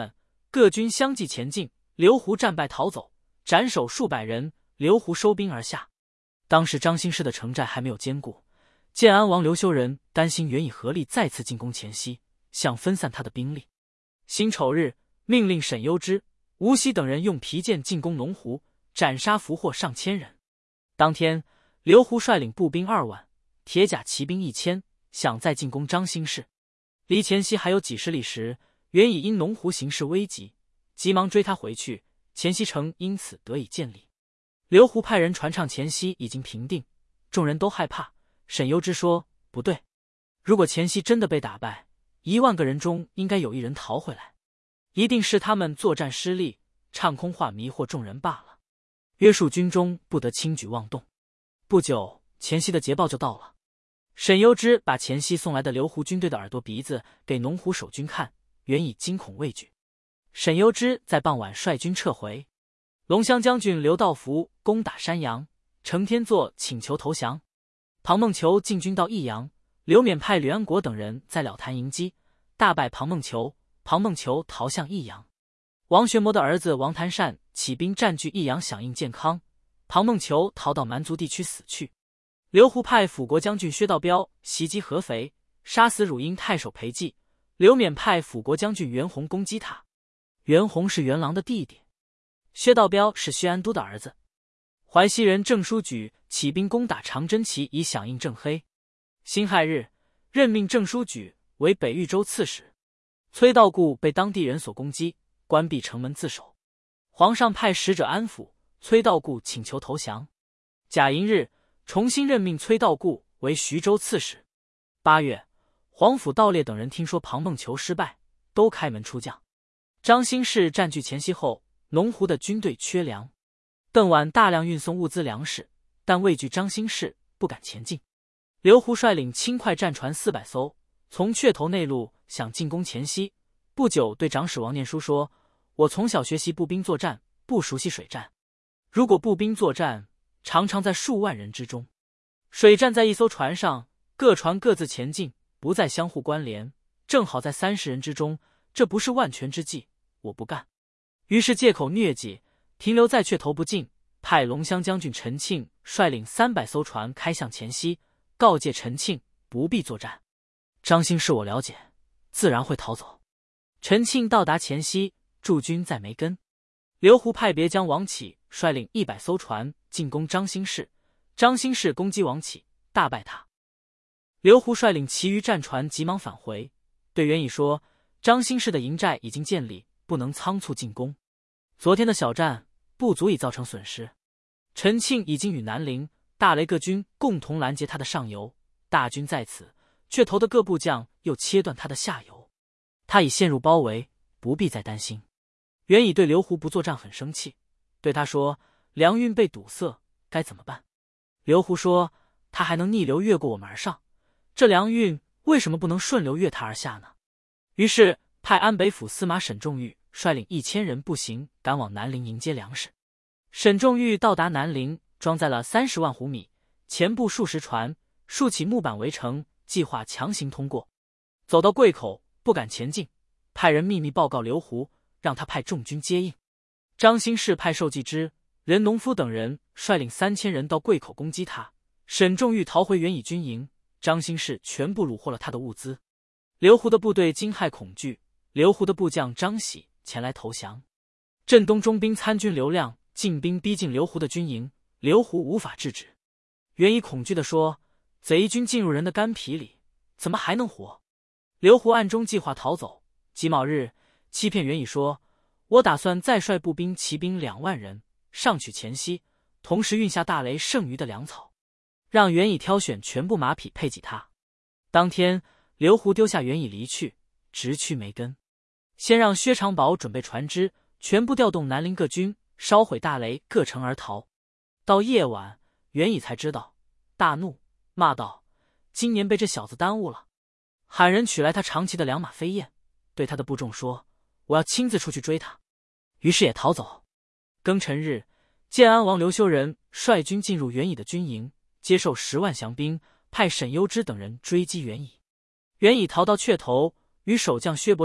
Speaker 1: 各军相继前进，刘胡战败逃走，斩首数百人。刘胡收兵而下。当时张兴士的城寨还没有坚固，建安王刘修仁担心袁以合力再次进攻黔西，想分散他的兵力。辛丑日，命令沈攸之、吴喜等人用皮剑进攻农湖，斩杀俘获上千人。当天，刘胡率领步兵2万，铁甲骑兵1000，想再进攻张兴士。离黔西还有几十里时，袁以因农湖形势危急，急忙追他回去，黔西城因此得以建立。刘胡派人传唱黔西已经平定，众人都害怕。沈攸之说：“不对，如果黔西真的被打败，1万个人中应该有1人逃回来，一定是他们作战失利，唱空话迷惑众人罢了。约束军中不得轻举妄动。”不久，黔西的捷报就到了。沈攸之把黔西送来的刘胡军队的耳朵鼻子给农湖守军看，袁以惊恐畏惧。沈攸之在傍晚率军撤回。龙骧将军刘道福攻打山阳，程天作请求投降。庞孟求进军到益阳，刘勉派吕安国等人在了坛迎击，大败庞孟求。庞孟求逃向益阳。王学谟的儿子王谭善起兵占据益阳，响应建康。庞孟求逃到蛮族地区死去。刘胡派辅国将军薛道标袭击合肥，杀死汝阴太守裴寂。刘勉派辅国将军袁弘攻击他。袁弘是袁郎的弟弟，薛道标是薛安都的儿子。淮西人郑叔举起兵攻打长真旗，以响应郑黑。辛亥日，任命郑叔举为北豫州刺史。崔道固被当地人所攻击，关闭城门自守。皇上派使者安抚，崔道固请求投降。甲寅日，重新任命崔道固为徐州刺史。8月，黄甫道烈等人听说庞孟求失败，都开门出将。张兴士占据黔西后，农湖的军队缺粮，邓琬大量运送物资粮食，但畏惧张兴士，不敢前进。刘胡率领轻快战船400艘，从雀头内陆想进攻黔西。不久，对长史王念书说：“我从小学习步兵作战，不熟悉水战。如果步兵作战，常常在数万人之中；水战在一艘船上，各船各自前进，不再相互关联，正好在30人之中，这不是万全之计，我不干。”于是借口疟疾，停留在雀头不进，派龙骧将军陈庆率领300艘船开向黔西，告诫陈庆不必作战。张兴士我了解，自然会逃走。陈庆到达黔西，驻军在梅根。刘胡派别将王启率领100艘船进攻张兴士，张兴士攻击王启，大败他。刘胡率领其余战船急忙返回，对袁以说：“张兴士的营寨已经建立，不能仓促进攻。昨天的小战不足以造成损失。陈庆已经与南陵、大雷各军共同拦截他的上游，大军在此，雀头的各部将又切断他的下游，他已陷入包围，不必再担心。”袁以对刘胡不作战很生气，对他说：“粮运被堵塞，该怎么办？”刘胡说：“他还能逆流越过我们而上，这粮运为什么不能顺流越他而下呢？”于是派安北府司马沈仲裕率领1000人步行赶往南陵迎接粮食。沈仲裕到达南陵，装载了30万斛米，前部数十船，竖起木板围城，计划强行通过。走到贵口，不敢前进，派人秘密报告刘胡，让他派重军接应。张兴士派寿季之、任农夫等人率领3000人到贵口攻击他。沈仲裕逃回袁以军营，张兴士全部虏获了他的物资。刘胡的部队惊骇恐惧，刘胡的部将张喜前来投降。镇东中兵参军刘亮进兵逼近刘胡的军营，刘胡无法制止。袁以恐惧地说：“贼军进入人的肝脾里，怎么还能活？”刘胡暗中计划逃走，己卯日欺骗袁以说：“我打算再率步兵骑兵2万人上取黔西，同时运下大雷剩余的粮草，让袁以挑选全部马匹配给他。”当天，刘胡丢下袁以离去，直趋梅根。先让薛长宝准备船只，全部调动南陵各军，烧毁大雷，各城而逃。到夜晚，袁以才知道，大怒，骂道：“今年被这小子耽误了！”喊人取来他长骑的2马飞燕，对他的部众说：“我要亲自出去追他。”于是也逃走。庚辰日，建安王刘修仁率军进入袁以的军营，接受10万降兵，派沈攸之等人追击袁以。袁以逃到雀头，与守将薛伯珍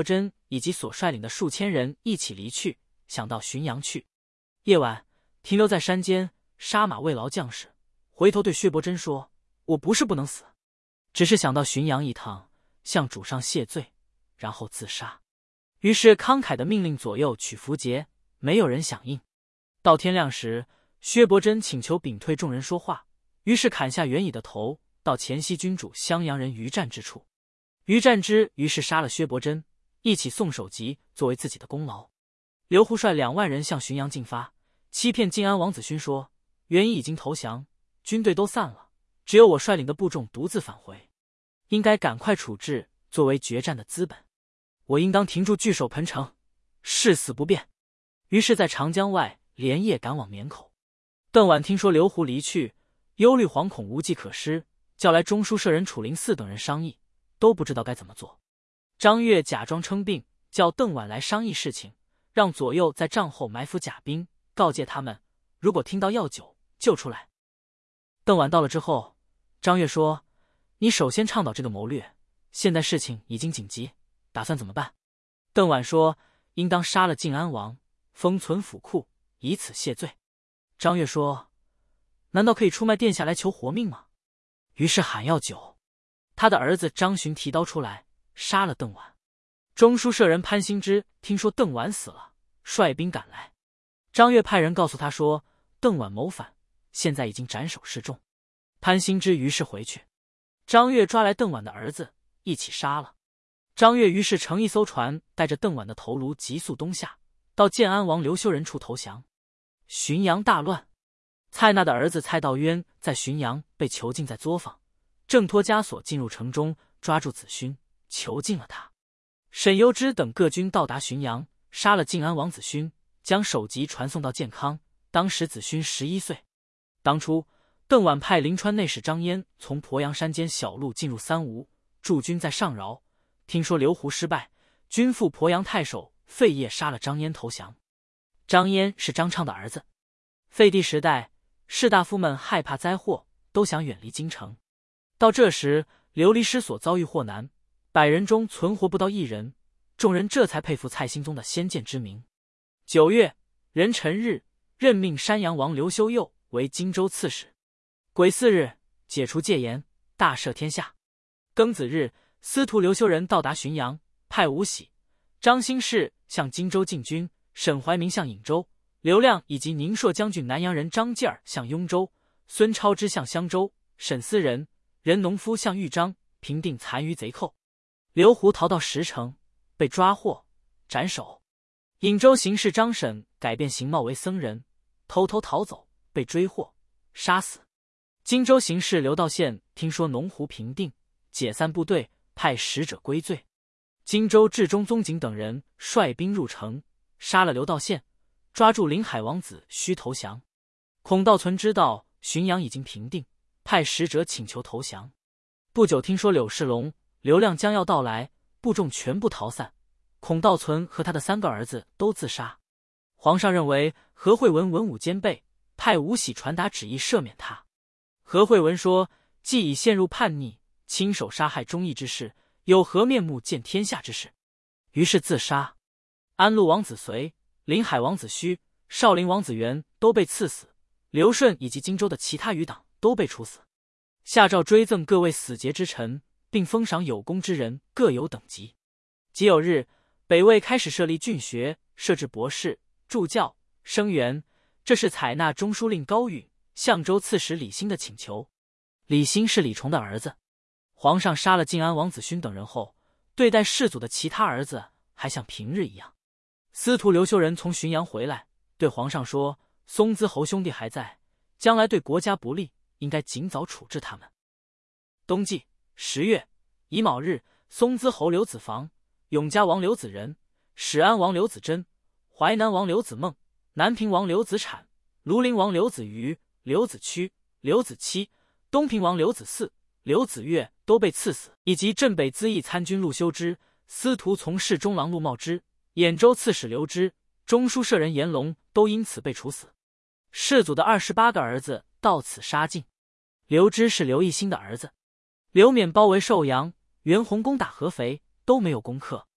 Speaker 1: 以及所率领的数千人一起离去，想到浔阳去。夜晚停留在山间，杀马慰劳将士，回头对薛伯珍说：“我不是不能死，只是想到浔阳一趟，向主上谢罪，然后自杀。”于是慷慨地命令左右取符节，没有人响应。到天亮时，薛伯珍请求屏退众人说话，于是砍下袁乙的头，到黔西君主襄阳人于战之处。于战之于是杀了薛伯珍，一起送首级作为自己的功劳。刘胡率2万人向浔阳进发，欺骗晋安王子勋说袁乙已经投降，军队都散了，只有我率领的部众独自返回，应该赶快处置，作为决战的资本。我应当停住据守彭城，誓死不变。于是在长江外连夜赶往绵口。邓琬听说刘胡离去，忧虑惶恐无计可施，叫来中书舍人楚灵嗣等人商议，都不知道该怎么做。张悦假装称病，叫邓琬来商议事情，让左右在帐后埋伏甲兵，告诫他们如果听到药酒就出来。邓琬到了之后，张悦说：“你首先倡导这个谋略，现在事情已经紧急，打算怎么办？”邓琬说：“应当杀了晋安王，封存府库，以此谢罪。”张悦说：“难道可以出卖殿下来求活命吗？”于是喊药酒。他的儿子张巡提刀出来，杀了邓琬。中书舍人潘兴之听说邓琬死了，率兵赶来。张悦派人告诉他说，邓琬谋反，现在已经斩首示众。潘兴之于是回去，张悦抓来邓琬的儿子，一起杀了。张悦于是乘一艘船，带着邓琬的头颅急速东下，到建安王刘修仁处投降。浔阳大乱，蔡纳的儿子蔡道渊在浔阳被囚禁在作坊，挣脱枷锁进入城中，抓住子勋，囚禁了他。沈攸之等各军到达浔阳，杀了晋安王子勋，将首级传送到建康。当时子勋11岁。当初邓琬派临川内史张焉从鄱阳山间小路进入三吴，驻军在上饶。听说刘胡失败，军副鄱阳太守费烨杀了张焉投降。张焉是张畅的儿子。废帝时代，士大夫们害怕灾祸，都想远离京城。到这时，流离失所遭遇祸难，100人中存活不到1人，众人这才佩服蔡兴宗的先见之明。9月，壬辰日，任命山阳王刘修佑为荆州刺史。癸巳日，解除戒严，大赦天下。庚子日，司徒刘修仁到达浔阳，派吴喜、张兴世向荆州进军，沈怀民向颍州，刘亮以及宁朔将军南阳人张继儿向雍州，孙超之向襄州，沈思仁、任农夫向豫章，平定残余贼寇。刘胡逃到石城，被抓获斩首。颍州行事张沈改变形貌为僧人，偷偷逃走，被追获杀死。荆州行事刘道宪听说农胡平定，解散部队，派使者归罪。荆州治中宗景等人率兵入城，杀了刘道宪，抓住临海王子胥投降。孔道存知道浔阳已经平定，派使者请求投降。不久听说柳世龙、刘亮将要到来，部众全部逃散。孔道存和他的3个儿子都自杀。皇上认为何惠文文武兼备，派吴喜传达旨意赦免他。何惠文说，既已陷入叛逆，亲手杀害忠义之士，有何面目见天下之事？于是自杀。安陆王子绥、临海王子胥、少陵王子元都被赐死，刘顺以及荆州的其他余党都被处死。下诏追赠各位死节之臣，并封赏有功之人，各有等级。己酉日，北魏开始设立郡学，设置博士、助教、生员，这是采纳中书令高允、相州刺史李欣的请求。李欣是李崇的儿子。皇上杀了晋安王子勋等人后，对待世祖的其他儿子还像平日一样。司徒刘修仁从浔阳回来，对皇上说，松滋侯兄弟还在，将来对国家不利，应该尽早处置他们。冬季10月乙卯日，松滋侯刘子房、永嘉王刘子仁、始安王刘子珍、淮南王刘子孟、南平王刘子产、庐陵王刘子瑜、刘子屈、刘子期、东平王刘子嗣、刘子越都被赐死，以及镇北资议参军陆修之、司徒从事中郎陆茂之、兖州刺史刘之、中书舍人严龙都因此被处死。世祖的28个儿子到此杀尽。刘之是刘义兴的儿子。刘勉包围寿阳，袁弘攻打合肥，都没有攻克。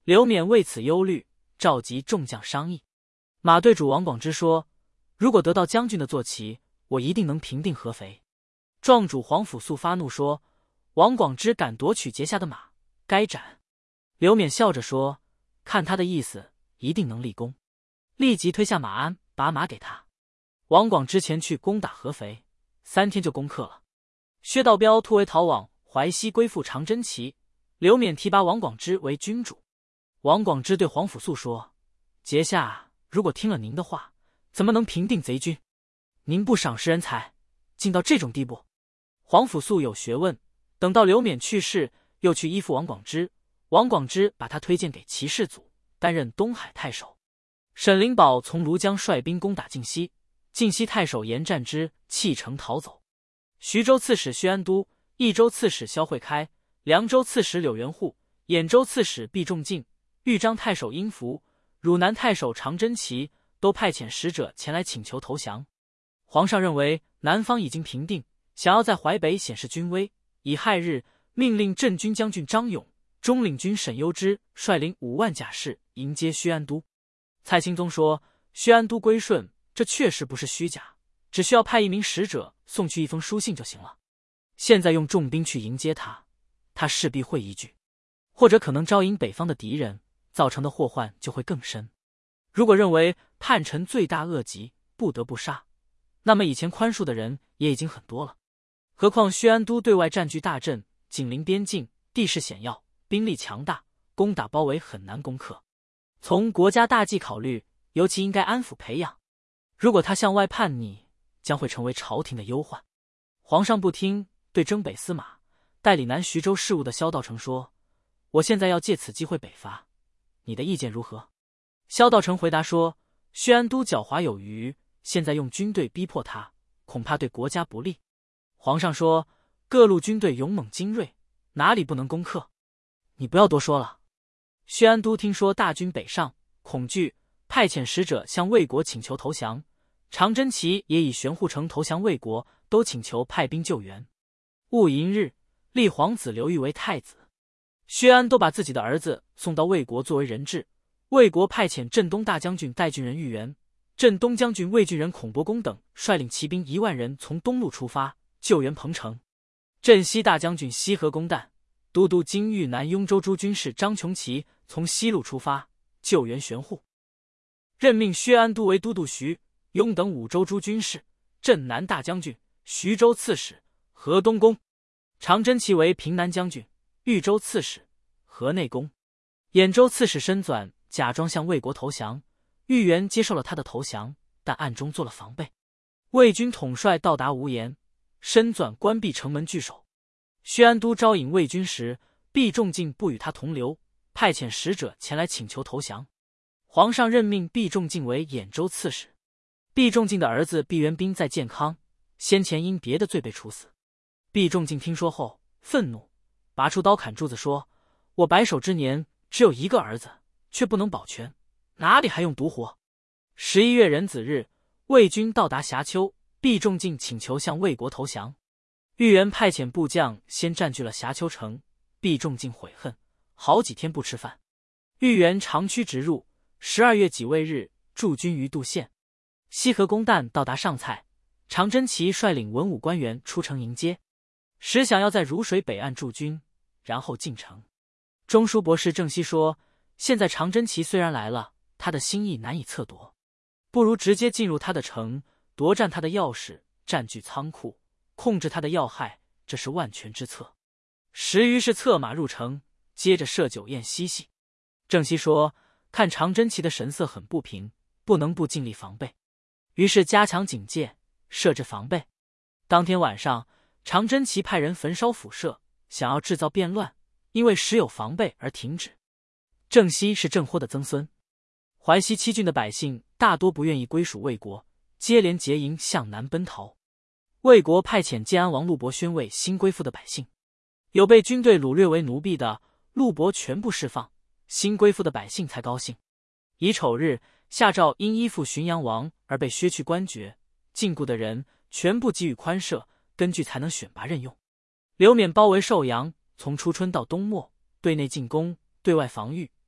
Speaker 1: 刘勉为此忧虑，召集众将商议。马队主王广之说：“如果得到将军的坐骑，我一定能平定合肥。”壮主黄甫素发怒说：“王广之敢夺取节下的马，该斩。”刘勉笑着说：“看他的意思，一定能立功。”立即推下马鞍，把马给他。王广之前去攻打合肥，3天就攻克了。薛道彪突围逃往淮西，归附长真齐。刘勉提拔王广之为军主。王广之对黄甫素说：“节下如果听了您的话，怎么能平定贼军？您不赏识人才，竟到这种地步。”黄甫素有学问，等到刘勉去世，又去依附王广之。王广之把他推荐给齐世祖，担任东海太守。沈灵宝从庐江率兵攻打晋西，晋西太守严战之弃城逃走。徐州刺史薛安都、益州刺史萧会开、凉州刺史柳元户、兖州刺史毕仲敬、豫章太守殷福、汝南太守常真齐都派遣使者前来请求投降。皇上认为南方已经平定，想要在淮北显示军威，以亥日命令镇军将军张勇、中领军沈攸之率领5万甲士迎接薛安都。蔡兴宗说：“薛安都归顺，这确实不是虚假，只需要派1名使者送去1封书信就行了。现在用重兵去迎接他，他势必会疑惧，或者可能招引北方的敌人，造成的祸患就会更深。如果认为叛臣罪大恶极，不得不杀，那么以前宽恕的人也已经很多了。何况薛安都对外占据大阵，紧邻边境，地势险要，兵力强大，攻打包围很难攻克。从国家大计考虑，尤其应该安抚培养。如果他向外叛逆，将会成为朝廷的忧患。”皇上不听，对征北司马、代理南徐州事务的萧道成说：“我现在要借此机会北伐，你的意见如何？”萧道成回答说：“薛安都狡猾有余，现在用军队逼迫他，恐怕对国家不利。”皇上说：“各路军队勇猛精锐，哪里不能攻克？你不要多说了。”薛安都听说大军北上，恐惧，派遣使者向魏国请求投降。常真齐也以玄护城投降魏国，都请求派兵救援。戊寅日，立皇子刘裕为太子。薛安都把自己的儿子送到魏国作为人质。魏国派遣镇东大将军戴郡人豫元、镇东将军魏郡人孔伯公等率领骑兵1万人从东路出发救援彭城。镇西大将军西河公旦、都督京豫南雍州诸军事张琼奇从西路出发救援玄护。任命薛安都为都督徐、雍等5州诸军事、镇南大将军、徐州刺史、河东公。常真齐为平南将军、豫州刺史、河内公。兖州刺史申纂假装向魏国投降，豫元接受了他的投降，但暗中做了防备。魏军统帅到达无言，申纂关闭城门据守。薛安都招引魏军时，毕仲敬不与他同流，派遣使者前来请求投降。皇上任命毕仲敬为兖州刺史。毕仲敬的儿子毕元斌在建康，先前因别的罪被处死。毕仲敬听说后愤怒，拔出刀砍柱子说：“我白首之年只有1个儿子，却不能保全，哪里还用独活？”11月壬子日，魏军到达峡丘，毕仲敬请求向魏国投降。豫元派遣部将先占据了峡丘城，毕仲敬悔恨，好几天不吃饭。豫元长驱直入，12月己未日驻军于杜县。西河公旦到达上蔡，常真齐率领文武官员出城迎接，实想要在汝水北岸驻军，然后进城。中书博士郑熙说：“现在常真齐虽然来了，他的心意难以测夺，不如直接进入他的城，夺占他的钥匙，占据仓库，控制他的要害，这是万全之策。”于是策马入城，接着设酒宴嬉戏。郑熙说：“看常真齐的神色很不平，不能不尽力防备。”于是加强警戒，设置防备。当天晚上，常真齐派人焚烧府舍，想要制造变乱，因为时有防备而停止。郑熙是郑豁的曾孙，淮西7郡的百姓大多不愿意归属魏国，接连结营向南奔逃。魏国派遣建安王陆伯宣慰新归附的百姓，有被军队掳掠为奴婢的，陆伯全部释放，新归附的百姓才高兴。乙丑日，下诏因依附浔阳王而被削去官爵，禁锢的人全部给予宽赦，根据才能选拔任用。刘勉包围寿阳，从初春到冬末，对内进攻，对外防御，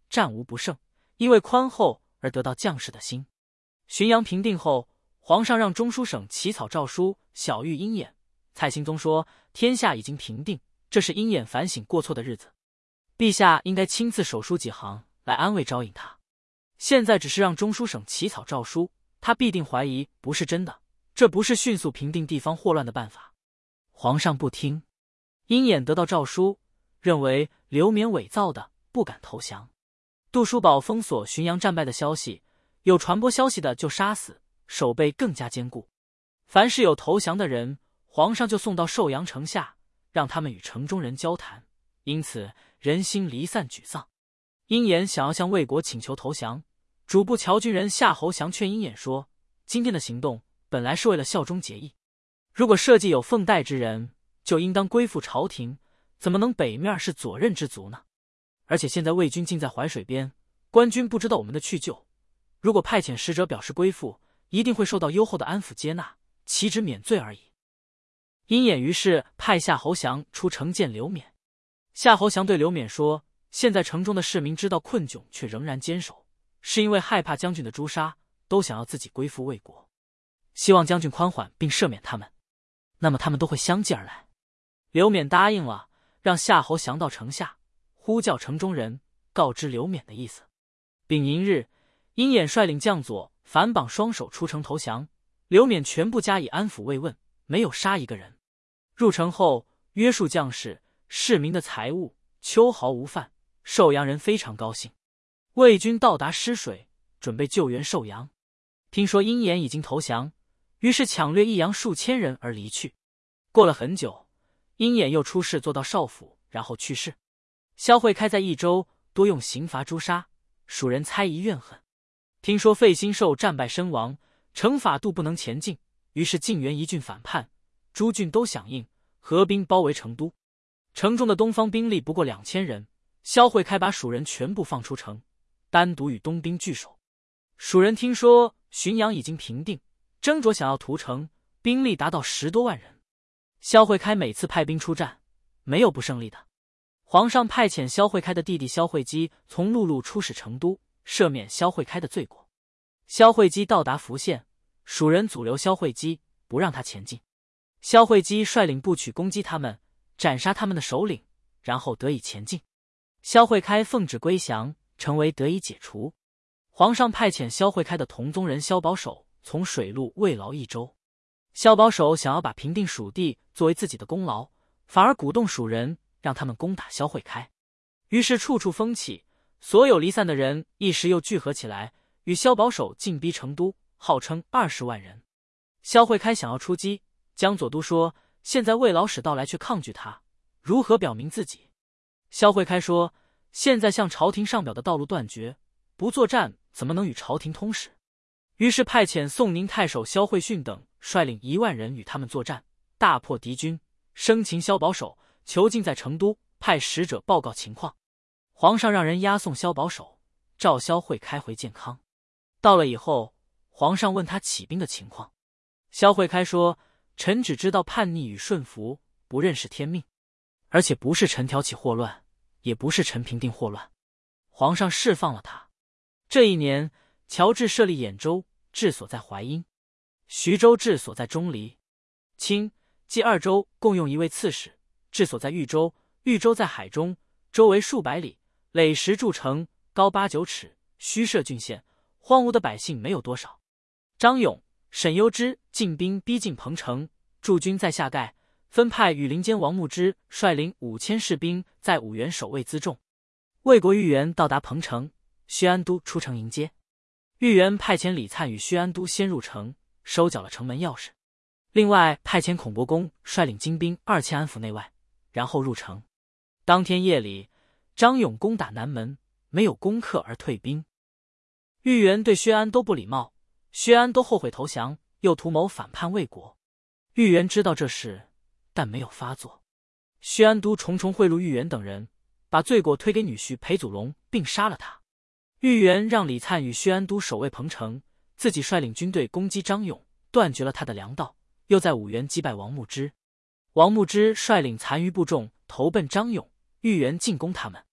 Speaker 1: 战无不胜，因为宽厚而得到将士的心。浔阳平定后，皇上让中书省起草诏书，晓谕鹰眼。蔡兴宗说，天下已经平定，这是鹰眼反省过错的日子，陛下应该亲自手书几行来安慰招引他。现在只是让中书省起草诏书，他必定怀疑不是真的，这不是迅速平定地方祸乱的办法。皇上不听，鹰眼得到诏书，认为刘勉伪造的，不敢投降。杜叔宝封锁浔阳战败的消息，有传播消息的就杀死，守备更加坚固。凡是有投降的人，皇上就送到寿阳城下，让他们与城中人交谈，因此人心离散沮丧。鹰眼想要向魏国请求投降，主簿乔军人夏侯降劝鹰眼说，今天的行动本来是为了效忠节义，如果社稷有奉代之人，就应当归附朝廷，怎么能北面是左任之族呢？而且现在魏军近在淮水边，官军不知道我们的去就，如果派遣使者表示归附，一定会受到优厚的安抚接纳，岂止免罪而已。鹰眼于是派夏侯降出城见刘勉。夏侯降对刘勉说，现在城中的市民知道困窘却仍然坚守，是因为害怕将军的诛杀，都想要自己归附魏国，希望将军宽缓并赦免他们，那么他们都会相继而来。刘勉答应了，让夏侯降到城下，呼叫城中人，告知刘勉的意思。丙寅日，鹰眼率领将佐反绑双手出城投降，刘勉全部加以安抚慰问，没有杀一个人。入城后约束将士、市民的财物，秋毫无犯，寿阳人非常高兴。魏军到达湿水，准备救援寿阳。听说鹰眼已经投降，于是抢掠益阳数千人而离去。过了很久，鹰眼又出事做到少府，然后去世。萧惠开在益州多用刑罚诛杀，蜀人猜疑怨恨。听说费兴寿战败身亡，惩罚度不能前进，于是晋元一郡反叛，诸郡都响应，合兵包围成都。城中的东方兵力不过2000人，萧惠开把蜀人全部放出城，单独与东兵拒守。蜀人听说浔阳已经平定，争着想要屠城，兵力达到10多万人。萧惠开每次派兵出战，没有不胜利的。皇上派遣萧惠开的弟弟萧惠基从陆路出使成都，赦免萧惠开的罪过。萧惠基到达福县，蜀人阻留萧惠基，不让他前进。萧惠基率领部曲攻击他们，斩杀他们的首领，然后得以前进。萧惠开奉旨归降，成为得以解除。皇上派遣萧惠开的同宗人萧保守从水路慰劳益州。萧保守想要把平定蜀地作为自己的功劳，反而鼓动蜀人让他们攻打萧惠开，于是处处风起，所有离散的人一时又聚合起来，与萧保守进逼成都，号称20万人。萧惠开想要出击，江左都说现在魏老使到来却抗拒他，如何表明自己？萧惠开说，现在向朝廷上表的道路断绝，不作战怎么能与朝廷通使？于是派遣宋宁太守萧惠逊等率领1万人与他们作战，大破敌军，生擒萧保守，囚禁在成都，派使者报告情况。皇上让人押送萧保守，召萧惠开回建康。到了以后，皇上问他起兵的情况。萧惠开说，臣只知道叛逆与顺服，不认识天命，而且不是臣挑起祸乱，也不是臣平定祸乱。皇上释放了他。这一年，乔治设立兖州，治所在淮阴；徐州治所在钟离；清、冀2州共用1位刺史，治所在豫州。豫州在海中，周围数百里，垒石筑城，高8、9尺，虚设郡县，荒芜的百姓没有多少。张勇、沈攸之进兵逼近彭城，驻军在下盖，分派羽林监王牧之率领5000士兵在五原守卫辎重。魏国豫园到达彭城，薛安都出城迎接。豫园派遣李粲与薛安都先入城，收缴了城门钥匙。另外派遣孔伯公率领精兵2000安抚内外，然后入城。当天夜里，张勇攻打南门，没有攻克而退兵。豫园对薛安都不礼貌，薛安都后悔投降，又图谋反叛魏国。豫园知道这事，但没有发作。薛安都重重贿赂豫园等人，把罪过推给女婿裴祖龙，并杀了他。豫园让李粲与薛安都守卫彭城，自己率领军队攻击张勇，断绝了他的粮道，又在五原击败王牧之。王牧之率领残余部众投奔张勇，豫园进攻他们。